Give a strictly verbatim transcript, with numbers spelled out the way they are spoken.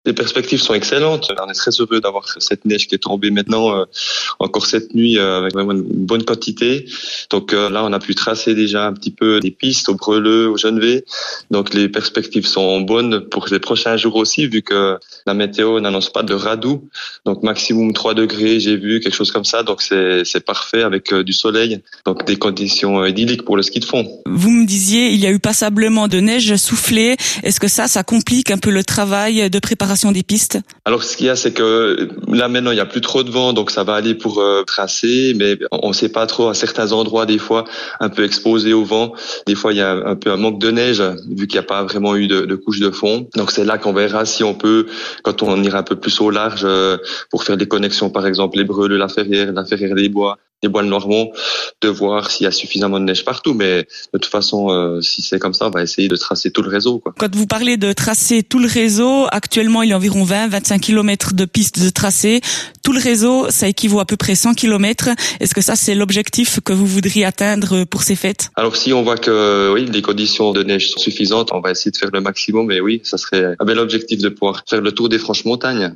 Les perspectives sont excellentes. On est très heureux d'avoir cette neige qui est tombée maintenant, euh, encore cette nuit, euh, avec vraiment une bonne quantité. Donc euh, là, on a pu tracer déjà un petit peu des pistes au Breleux, au Genevais. Donc les perspectives sont bonnes pour les prochains jours aussi, vu que la météo n'annonce pas de radoux. Donc maximum trois degrés, j'ai vu, quelque chose comme ça. Donc c'est, c'est parfait avec euh, du soleil. Donc des conditions idylliques pour le ski de fond. Vous me disiez, il y a eu passablement de neige soufflée. Est-ce que ça, ça complique un peu le travail de préparation des pistes? Alors ce qu'il y a, c'est que là maintenant il n'y a plus trop de vent, donc ça va aller pour euh, tracer, mais on ne sait pas trop, à certains endroits des fois un peu exposés au vent. Des fois il y a un peu un manque de neige vu qu'il n'y a pas vraiment eu de, de couche de fond. Donc c'est là qu'on verra si on peut, quand on ira un peu plus au large, euh, pour faire des connexions, par exemple les Breleux, la Ferrière, la Ferrière des Bois, les Bois de Noirmont, de voir s'il y a suffisamment de neige partout. Mais de toute façon, euh, si c'est comme ça, on va essayer de tracer tout le réseau, quoi. Quand vous parlez de tracer tout le réseau, actuellement il y a environ vingt à vingt-cinq kilomètres de pistes de tracé. Tout le réseau, ça équivaut à peu près cent kilomètres. Est-ce que ça, c'est l'objectif que vous voudriez atteindre pour ces fêtes? Alors si on voit que oui, les conditions de neige sont suffisantes, on va essayer de faire le maximum. Et oui, ça serait un bel objectif de pouvoir faire le tour des Franches Montagnes.